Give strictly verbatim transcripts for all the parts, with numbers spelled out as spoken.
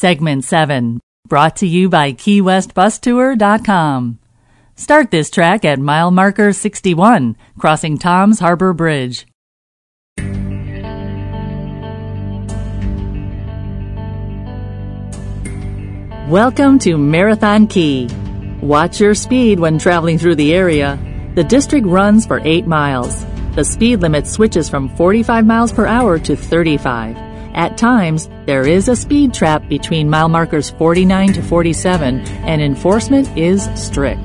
Segment seven, brought to you by Key West Bus Tour dot com. Start this track at mile marker sixty-one, crossing Tom's Harbor Bridge. Welcome to Marathon Key. Watch your speed when traveling through the area. The district runs for eight miles. The speed limit switches from forty-five miles per hour to thirty-five. At times, there is a speed trap between mile markers forty-nine to forty-seven, and enforcement is strict.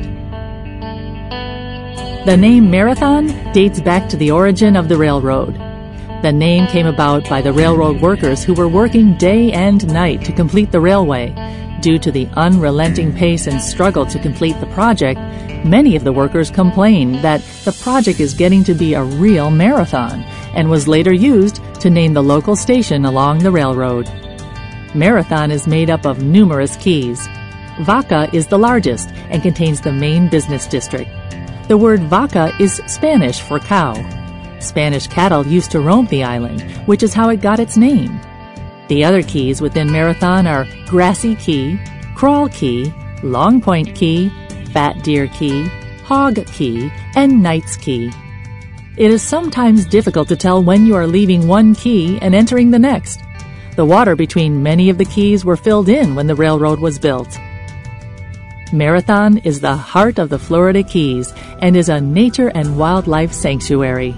The name Marathon dates back to the origin of the railroad. The name came about by the railroad workers who were working day and night to complete the railway. Due to the unrelenting pace and struggle to complete the project, many of the workers complained that the project is getting to be a real marathon, and was later used to name the local station along the railroad. Marathon is made up of numerous keys. Vaca is the largest and contains the main business district. The word vaca is Spanish for cow. Spanish cattle used to roam the island, which is how it got its name. The other keys within Marathon are Grassy Key, Crawl Key, Long Point Key, Fat Deer Key, Hog Key, and Knights Key. It is sometimes difficult to tell when you are leaving one key and entering the next. The water between many of the keys were filled in when the railroad was built. Marathon is the heart of the Florida Keys and is a nature and wildlife sanctuary.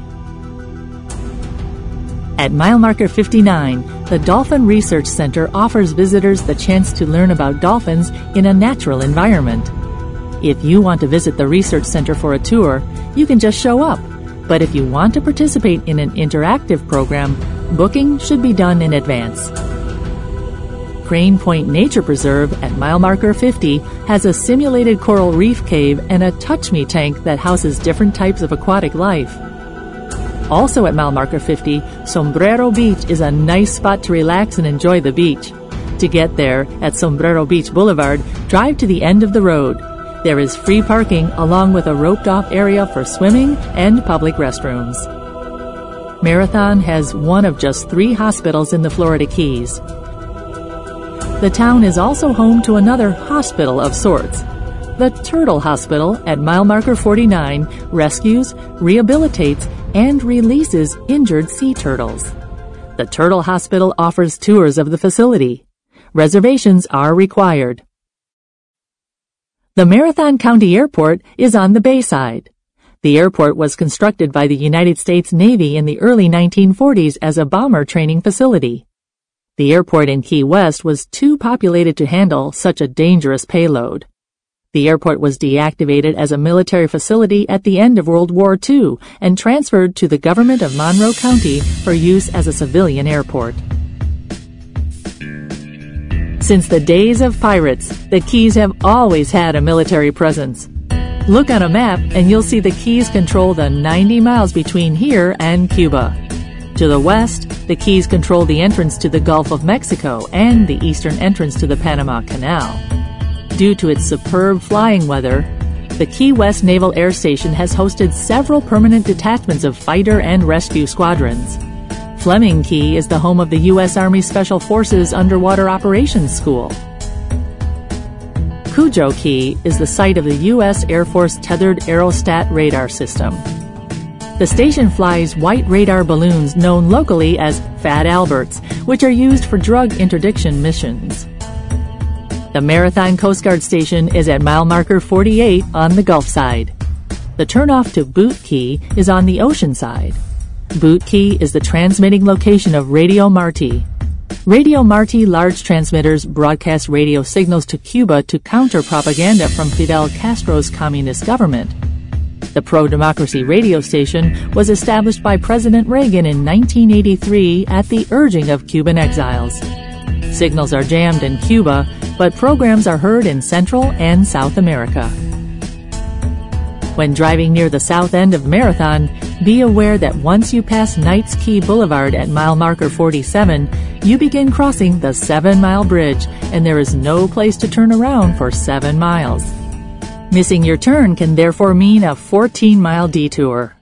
At mile marker fifty-nine, the Dolphin Research Center offers visitors the chance to learn about dolphins in a natural environment. If you want to visit the research center for a tour, you can just show up. But if you want to participate in an interactive program, booking should be done in advance. Crane Point Nature Preserve at mile marker fifty has a simulated coral reef cave and a Touch Me tank that houses different types of aquatic life. Also at mile marker fifty, Sombrero Beach is a nice spot to relax and enjoy the beach. To get there, at Sombrero Beach Boulevard, drive to the end of the road. There is free parking along with a roped-off area for swimming and public restrooms. Marathon has one of just three hospitals in the Florida Keys. The town is also home to another hospital of sorts. The Turtle Hospital at mile marker forty-nine rescues, rehabilitates, and releases injured sea turtles. The Turtle Hospital offers tours of the facility. Reservations are required. The Marathon County Airport is on the bay side. The airport was constructed by the United States Navy in the early nineteen forties as a bomber training facility. The airport in Key West was too populated to handle such a dangerous payload. The airport was deactivated as a military facility at the end of World War Two and transferred to the government of Monroe County for use as a civilian airport. Since the days of pirates, the Keys have always had a military presence. Look on a map and you'll see the Keys control the ninety miles between here and Cuba. To the west, the Keys control the entrance to the Gulf of Mexico and the eastern entrance to the Panama Canal. Due to its superb flying weather, the Key West Naval Air Station has hosted several permanent detachments of fighter and rescue squadrons. Fleming Key is the home of the U S Army Special Forces Underwater Operations School. Cujo Key is the site of the U S Air Force Tethered Aerostat Radar System. The station flies white radar balloons known locally as Fat Alberts, which are used for drug interdiction missions. The Marathon Coast Guard Station is at mile marker forty-eight on the Gulf side. The turnoff to Boot Key is on the ocean side. Boot Key is the transmitting location of Radio Marti. Radio Marti large transmitters broadcast radio signals to Cuba to counter propaganda from Fidel Castro's communist government. The pro-democracy radio station was established by President Reagan in nineteen eighty-three at the urging of Cuban exiles. Signals are jammed in Cuba, but programs are heard in Central and South America. When driving near the south end of Marathon, be aware that once you pass Knights Key Boulevard at mile marker forty-seven, you begin crossing the Seven Mile Bridge, and there is no place to turn around for seven miles. Missing your turn can therefore mean a fourteen mile detour.